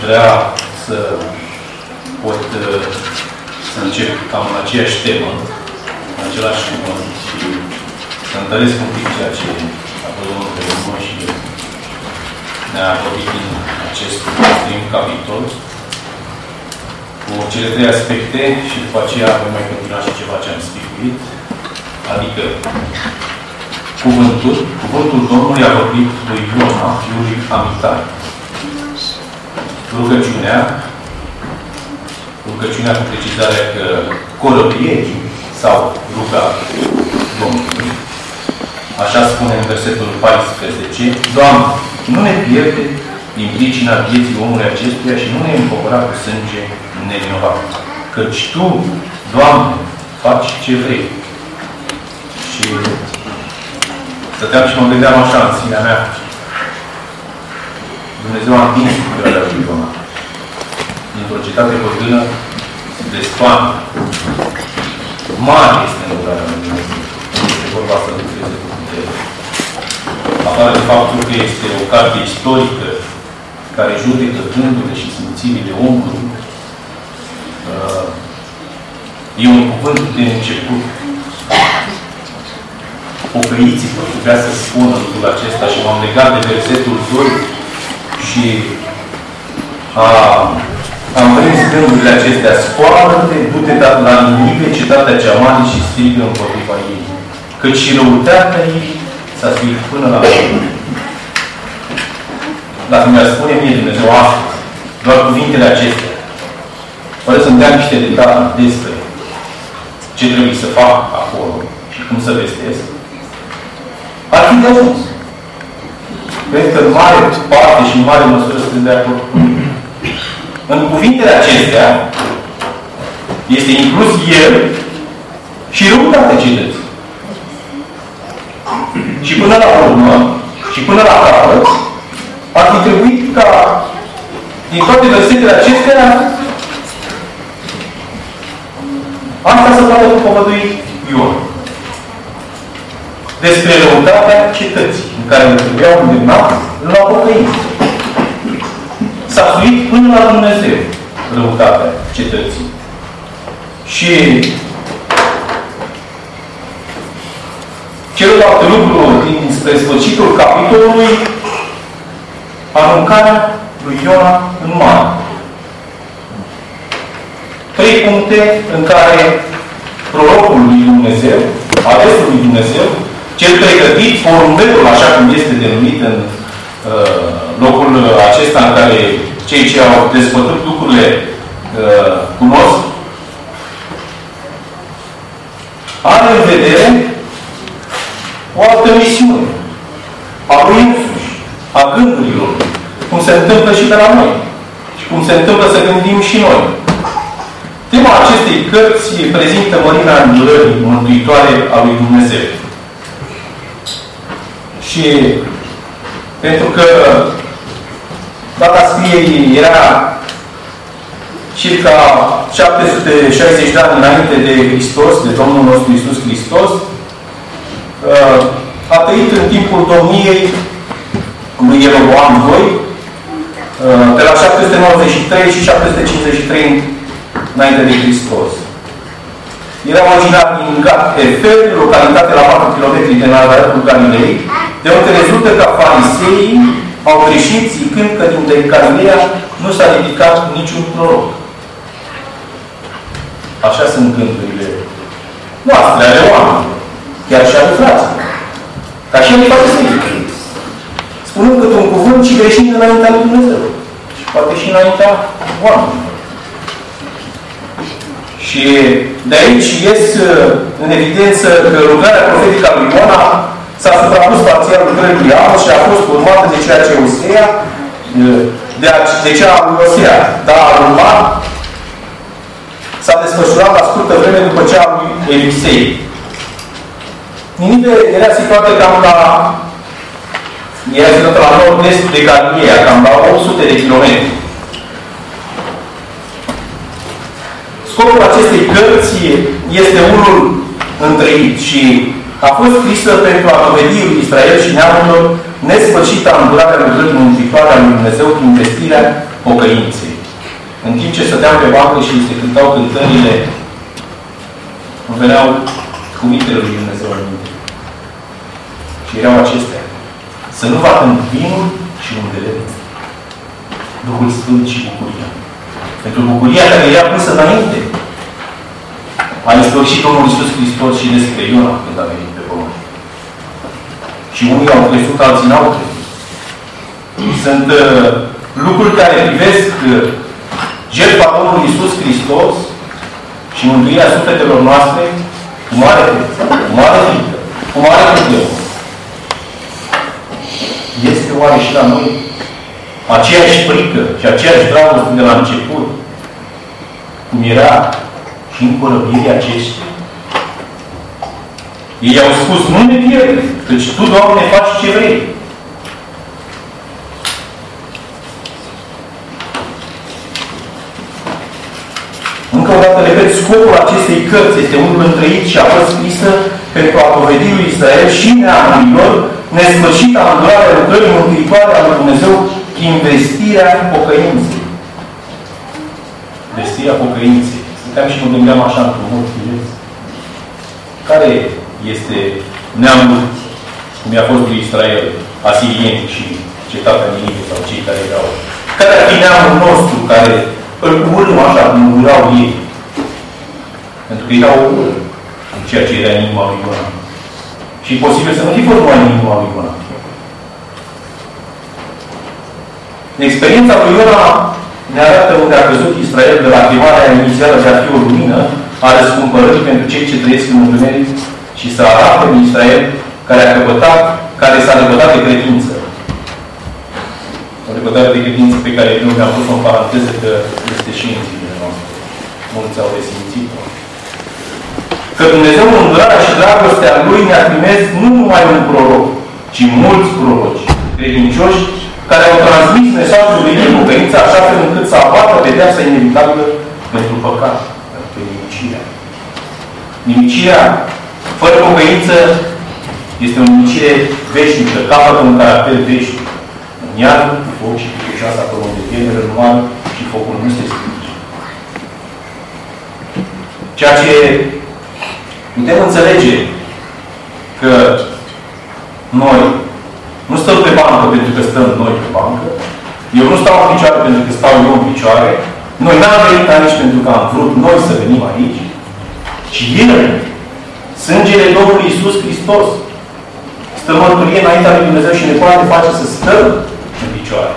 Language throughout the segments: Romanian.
Vrea să pot să încep cam în aceeași temă, în același cuvânt și să întăresc un pic ceea ce a fost domnul pe urmă și ne-a vorbit din acest prim capitol cu cele trei aspecte și după aceea voi mai continua și ceva ce am spicuit, adică cuvântul Domnului a vorbit lui Iona, fiul lui Amitai. Rugăciunea cu precizarea că corăbiegii sau ruga Domnului. Așa spune în versetul 14. Doamne, nu ne pierde din pricina vieții omului acestuia și nu ne împăvăra cu sânge nevinovat. Căci Tu, Doamne, faci ce vrei. Și stăteam și mă gândeam așa în sinea mea. Dumnezeu a împins lucrarea lui Iona. Dintr-o cetate păgână de sfoamă. Mare este lucrarea lui Dumnezeu. Nu este vorba să lucreze cu putere. Afară de faptul că este o carte istorică care judecă gândurile și simțirile omului, e un cuvânt de început. Pocăiți-vă, vrea să spună lucrul acesta și m-am legat de versetul 2 și am prins gândurile acestea. Scoală-te, du-te la Ninive, cetatea cea mare și strigă împotriva ei. Căci și răutatea ei s-a sfiit până la urmă. Dacă mi-ar spune mie Dumnezeu astăzi, doar cuvintele acestea, fără să-mi dea niște detalii despre ce trebuie să fac acolo și cum să vestesc, ar fi de ajuns. Cred că în mare parte și în mare măsură sunt de acord cu mine. În cuvintele acestea este inclus el și răutatea cetății. Și până la urmă, și până la capăt, ar fi trebuit ca din toate versetele acestea asta să poată propovădui Ion. Despre răutatea cetății, în care le trebuiau îndemnat la pocăință. S-a suit până la Dumnezeu răutatea cetății. Și celălalt lucru dinspre sfârșitul capitolului, aruncarea lui Iona în mare. 3 puncte în care prorocul lui Dumnezeu, alesul lui Dumnezeu, cel pregătit, porumbelul, așa cum este denumit în locul acesta în care cei ce au dezbătut lucrurile cunosc, are în vedere o altă misiune a lui însuși, a gândurilor, cum se întâmplă și pe la noi și cum se întâmplă să gândim și noi. Tema acestei cărți prezintă mărimea îndurării mântuitoare a lui Dumnezeu. Și pentru că data scrierii era circa 760 de ani înainte de Hristos, de Domnul nostru Iisus Hristos, a trăit în timpul domniei lui Ieroboam II, de la 793 și 753 înainte de Hristos. Era originar din Gat-Hefer, localitate la 4 km de Nazarethul Galilei, de unde rezultă că fariseii au greșit zicând că din Galileea nu s-a ridicat niciun proroc. Așa sunt gândurile noastre, ale oamenilor, chiar și ale fraților. Ca și el poate să zică. Spunând câte un cuvânt și greșind înaintea lui Dumnezeu. Și poate și înaintea oamenilor. Și de aici ies în evidență că lucrarea profetică a lui Iona s-a suprapus parțial lucrării lui Amos și a fost urmată de ceea ce Osea, de cea a lui Osea. Dar a urmat s-a desfășurat la scurtă vreme după cea a lui Elisei. Ninive era situată cam la nord-est de Galileea, cam la 800 de kilometri. Scopul acestei cărți este unul întreit și a fost scrisă pentru a dovedi lui Israel și neamurilor nesfârșită îndurarea lucrării mântuitoare a lui Dumnezeu prin vestirea pocăinței. În timp ce stăteam pe bancă și se cântau cântările, îmi veneau cuvintele lui Dumnezeu în minte. Și erau acestea. Să nu facă vinul și undele, Duhul Sfânt și bucuria. Pentru bucuria care era pusă înainte. A ispășit Domnul Iisus Hristos și despre Iona când a venit pe pământ. Și unii au crezut, alții n-au crezut. Sunt lucruri care privesc jertfa Domnului Iisus Hristos și mântuirea sufletelor noastre cu mare frică, cu mare frică, cu mare frică. Este oare și la noi aceeași frică și aceeași dragoste de la început, cum era și în corăbirii aceștia? Ei au spus, nu ne pierde, căci Tu, Doamne, faci ce vrei. Încă o dată, repet, scopul acestei cărți este unul întreit și a fost scrisă pentru a dovedi lui Israel și neamurilor nesfârșita îndurare lucrării mântuitoare a lui Dumnezeu, investirea în pocăinței. Investirea pocăinței. Stăteam și mă gândeam așa într-un mod firesc. Care este neamul, cum i-a fost lui Israel, asirieni și cetatea Ninive sau cei care erau? Care ar fi neamul nostru care îl urâm așa cum urau ei? Pentru că erau urât în ceea ce era în inima lui Iona. Și e posibil să nu fi fost numai în inima lui Iona. Experiența lui Iona ne arată unde a căzut Israel de la chemarea inițială de a fi o lumină a răscumpărării pentru cei ce trăiesc în întuneric și să arate în Israel care s-a lepădat de credință. O lepădare de credință pe care eu mi-am pus-o în paranteză că este și în zilele noastre. Mulți au resimțit-o. Că Dumnezeu în îndurarea și dragostea Lui ne-a trimis nu numai un proroc, ci mulți proroci credincioși care au transmis mesajul lui pocăință așa fel încât să abată pedeapsa inevitabilă pentru păcat, pentru nimicirea. Nimicirea fără pocăință este o nimicire veșnică, capătă un caracter veșnic. În iad, foc și picușoasă acolo unde pierde rănuman și focul nu se stinge. Ceea ce putem înțelege că noi nu stăm pe bancă pentru că stăm noi pe bancă, eu nu stau în picioare pentru că stau eu în picioare, noi n-am venit aici pentru că am vrut noi să venim aici, ci El, sângele Domnului Iisus Hristos, stă mărturie înaintea lui Dumnezeu și ne poate face să stăm în picioare.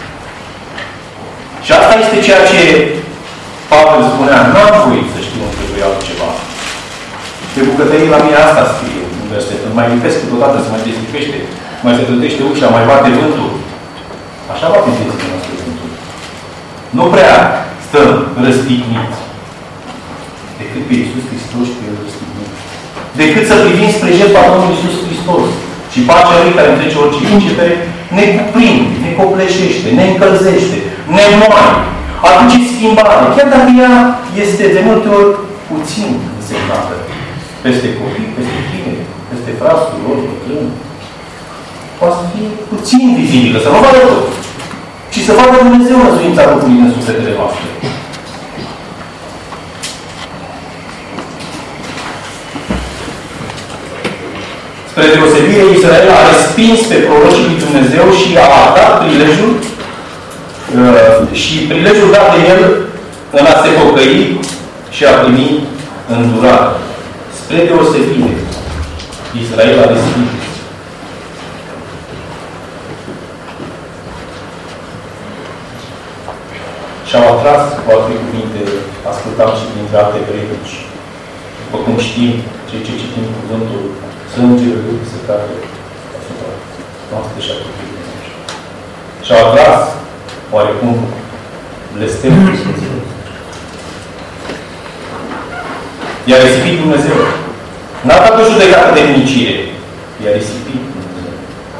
Și asta este ceea ce Pavel spunea, n-am voit să știu între voi altceva. Pe bucătării la mine asta scrie în verset. Îmi mai lipesc câteodată, se mai dezlipește, mai se trătește ușa, mai bate vântul. Așa va fi viețile noastre vântul. Nu prea stăm răstigniți decât pe Iisus Hristos și pe El răstignit. Decât să privim spre jertfa Domnului Iisus Hristos. Și pacea Lui care întrece orice începere ne cuprinde, ne copleșește, ne încălzește, ne moaie, aduce schimbare. Chiar dacă ea este de multe ori puțin însemnată. Peste copii, peste tineri, peste frasul lor, bătrâni. Poate să fie puțin vizibilă, să nu vadă tot. Și să vadă Dumnezeu răzuința lucrurii în sufletele noastre. Spre deosebire, Israel a respins pe prorocii lui Dumnezeu și a dat prilejul și prilejul dat de el în a se pocăi și a primi îndurare. Spre deosebire, Israel a respins. Și-au atras, cu alte cuvinte, ascultam și dintre alte predici. După cum știm, cei ce citim cuvântul, sângele Lui se cade asupra noastră și a copiilor. Și-au atras, oarecum, blestemul lui Dumnezeu. I-a risipit Dumnezeu. N-a dat o judecată de nimicire. I-a risipit Dumnezeu.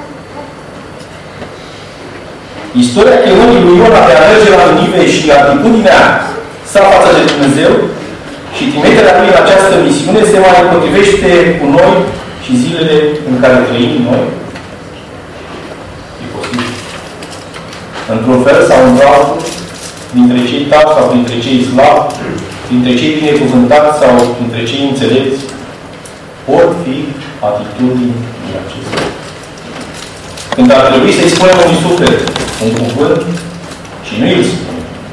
Istoria chemării lui Iona de a merge la Ninive și atitudinea sa față de Dumnezeu și trimiterea lui în această misiune se mai potrivește cu noi și zilele în care trăim noi. E posibil. într-un fel sau într-altul, dintre cei tari sau dintre cei slabi, dintre cei binecuvântați sau dintre cei înțelepți, pot fi atitudini din acestea. Când ar trebui să-i spunem unui suflet un cuvânt și nu îl spune.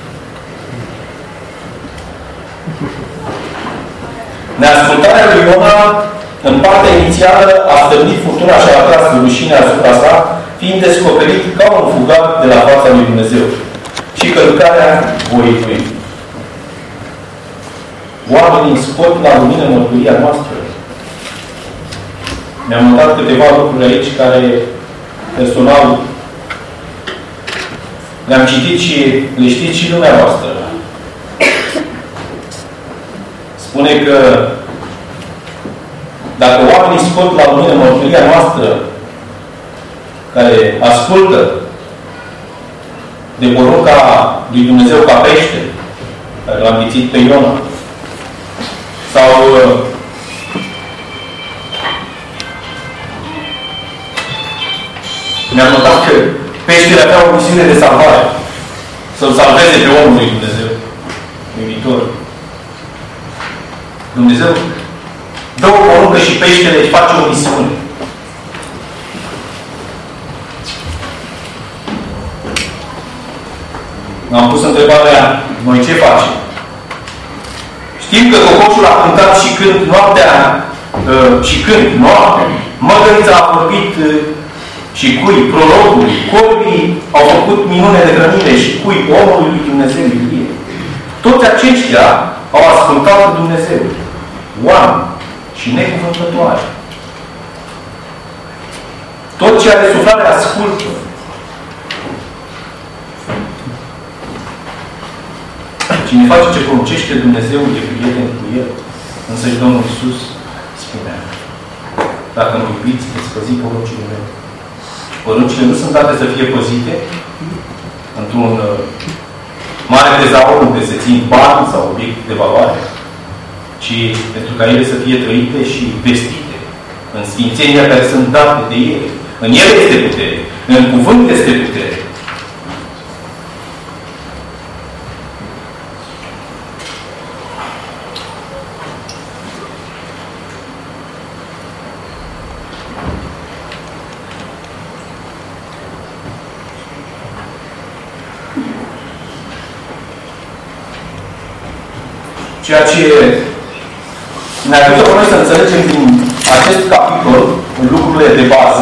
Neascultarea lui Iona, în partea inițială, a stârnit furtuna și a atras rușinea asupra sa, fiind descoperit ca un fugar de la fața lui Dumnezeu și călcarea voii lui. Oamenii scot la lumină mărturia noastră. Mi-am notat câteva lucruri aici care personal le-am citit și le știți și dumneavoastră. Spune că dacă oamenii scot la lumină mărturia noastră, care ascultă de porunca lui Dumnezeu ca pește, care l-a înghițit pe Iona, sau mi-am notat că peștele avea o misiune de salvare. Să-l salveze pe omul lui Dumnezeu. Uimitor. Dumnezeu dă o poruncă și peștele își face o misiune. M-am pus întrebarea, noi ce facem? Știm că cocoșul a cântat și când noaptea, măgărița a vorbit și cui, prorocului, corbii au făcut minune de hrănire și cui, omului lui Dumnezeu, Ilie. Toți aceștia au ascultat pe Dumnezeu. Oameni și necuvântătoare. Tot ce are suflare ascultă. Cine face ce poruncește Dumnezeu e prieten cu El. Însă și Domnul Iisus spunea: dacă mă iubiți, veți păzi poruncile mele. Poruncile nu sunt date să fie păzite într-un mare tezaur unde se țin bani sau obiecte de valoare, ci pentru ca ele să fie trăite și vestite în sfințenia care sunt date de ele. În ele este putere. În cuvânt este putere. Ceea ce ne ajută pe noi să înțelegem din acest capitol, în lucrurile de bază,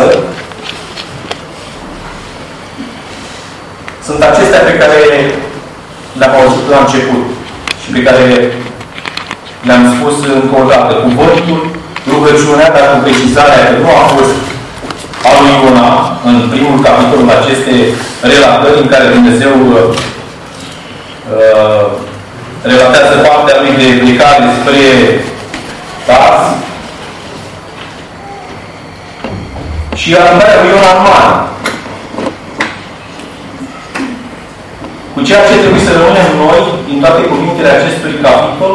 sunt acestea pe care le-am auzit la început și pe care le-am spus încă o dată. Cuvântul, rugăciunea, dar cu precizarea că nu a fost a lui Iona în primul capitol în aceste relatări în care Dumnezeu relatează partea lui de plecare spre Tars și arătarea lui Iona în mare. Cu ceea ce trebuie să rămânem noi din toate cuvintele acestui capitol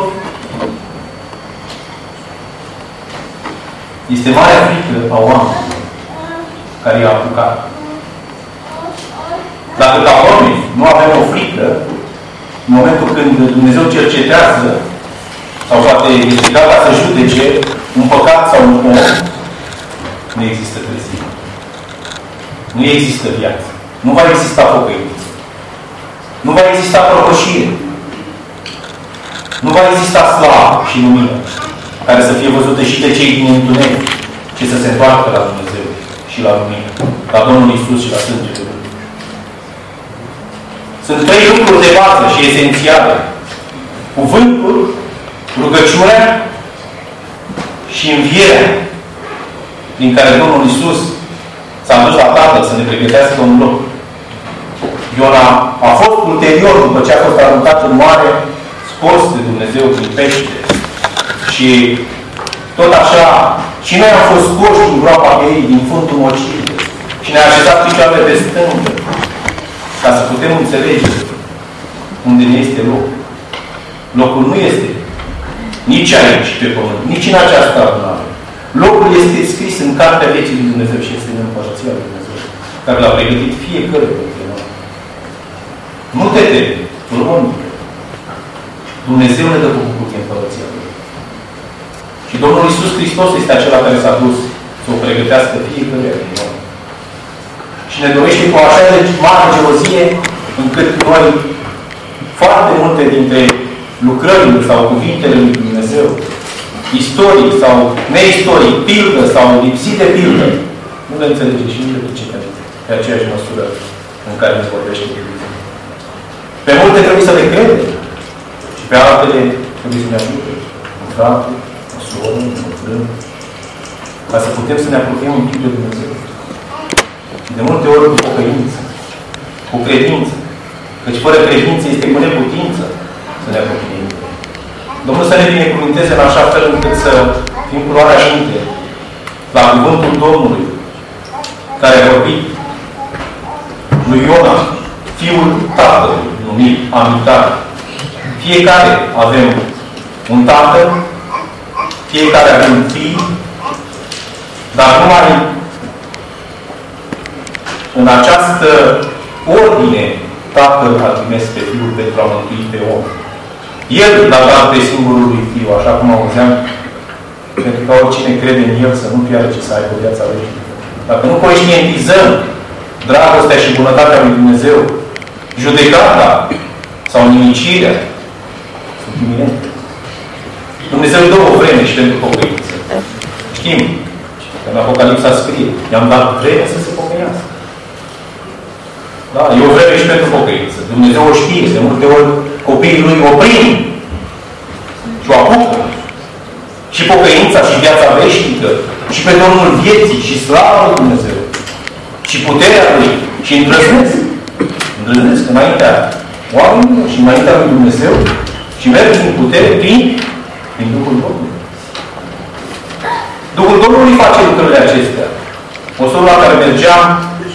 este marea frică a oamenilor care i-a apucat. Dacă ca oameni nu avem o frică, în momentul când Dumnezeu cercetează sau poate este gata să judece un păcat sau un om, nu există trezire. Nu există viață. Nu va exista pocăință. Nu va exista proroșie. Nu va exista slavă și lumină care să fie văzută și de cei din întuneric, ci să se întoarcă la Dumnezeu și la lumină, la Domnul Iisus și la sângele Lui. Sunt trei lucruri de bază și esențiale. Cuvântul, rugăciunea și învierea din care Domnul Iisus s-a dus la Tatăl să ne pregătească un loc. Iona a fost ulterior, după ce a fost aruncat în mare, scos de Dumnezeu din pește. Și tot așa, și noi am fost scoși din groapa ei, din fundul mocii. Și ne-a așezat picioarele pe stângă, ca să putem înțelege unde ne este loc. Locul nu este nici aici pe pământ, nici în această adunare. Locul este scris în Cartea Vieții lui Dumnezeu și este în Împărăția lui Dumnezeu, care l-a pregătit fiecare dintre noi. Nu te teme. Dumnezeu ne dă cu bucurie împărăția Lui. Și Domnul Iisus Hristos este acela care s-a dus să o pregătească fiecare din noi. Și ne dorește cu așa de mare gelozie, încât noi, foarte multe dintre lucrările sau cuvintele lui Dumnezeu, istoric sau neistoric, pildă sau lipsit de pildă, nu le înțelege și nu le pricepem pe aceeași măsură în care ne vorbește Dumnezeu. Pe multe trebuie să le credem și pe altele trebuie să ne ajute. Un frate, o soră, un frân, ca să putem să ne apropiem un pic de Dumnezeu. Și de multe ori cu pocăință, cu credință. Căci fără credință este cu neputință să ne apropiem. Domnul să ne binecuvânteze în așa fel încât să fim cu luarea minte la cuvântul Domnului care a vorbit lui Iona, fiul tatălui, numit Amitai. Fiecare avem un tată, fiecare avem fii, dar numai în această ordine Tatăl a trimis pe Fiul pentru a mântui pe om. El l-a dat pe singurului Fiu, așa cum auzeam, pentru că oricine crede în El să nu piară, ci să aibă viața veșnică. Dacă nu conștientizăm dragostea și bunătatea lui Dumnezeu, judecata sau nimicirea, sunt iminente. Dumnezeu dă o vreme și pentru pocăință. Știm că în Apocalipsa scrie, i-am dat vreme să se pocăiască. Da? E o vreme și pentru pocăință. Dumnezeu o știe. De multe ori copiii lui o prind și o apucă. Și pocăința și viața veșnică și pe Domnul vieții și slava lui Dumnezeu și puterea Lui și îndrăznesc. Îndrăznesc înaintea oamenilor și înaintea lui Dumnezeu și merg în putere prin Duhul Domnului. Duhul Domnului face lucrurile acestea. O soră la care mergeam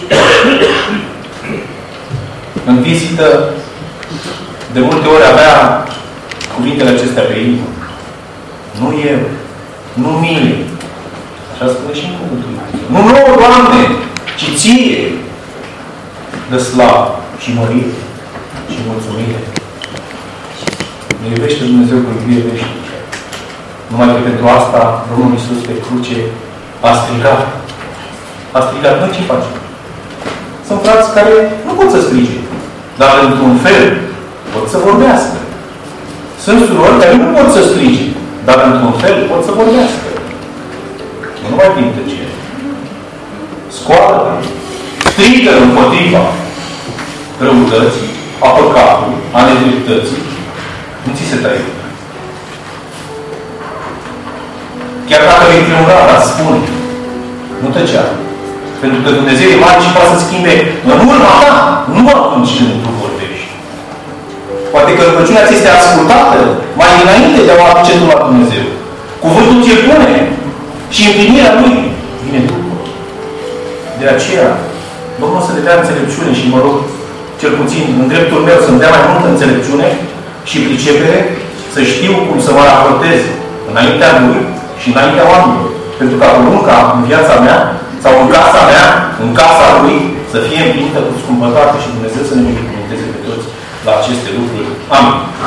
în vizită, de multe ori avea cuvintele acestea pe inimă. Nu eu, nu mine. Așa spune și în cuvântul. Nu nouă, Doamne, ci Ție dă slavă și mărire și mulțumire. Ne iubește Dumnezeu cu iubire veșnică. Numai că pentru asta Domnul Iisus pe cruce a strigat. A strigat. Noi ce facem? Sunt frați care nu pot să strige. Dar într-un fel pot să vorbească. Sunt surori care nu pot să strige. Dar într-un fel pot să vorbească. Nu numai prin tăcere. Scoală, strigă împotriva răutății, a păcatului, a nedreptății. Nu ți se taie. Chiar dacă vei triumfa, dar spune. Nu tăcea. Pentru că Dumnezeu e mare și poate să schimbe în urma ta, nu atunci când tu vorbești. Poate că rugăciunea ți este ascultată mai înainte de a o aduce tu la Dumnezeu. Cuvântul ți-l pune și împlinirea Lui vine după. De aceea, Domnul să ne dea înțelepciune și mă rog, cel puțin în dreptul meu, să-mi dea mai multă înțelepciune și pricepere, să știu cum să mă raportez înaintea Lui și înaintea oamenilor. Pentru ca porunca în viața mea sau în casa mea, în casa Lui, să fie împlinită cu scumpătate și Dumnezeu să ne binecuvânteze pe toți la aceste lucruri. Amin.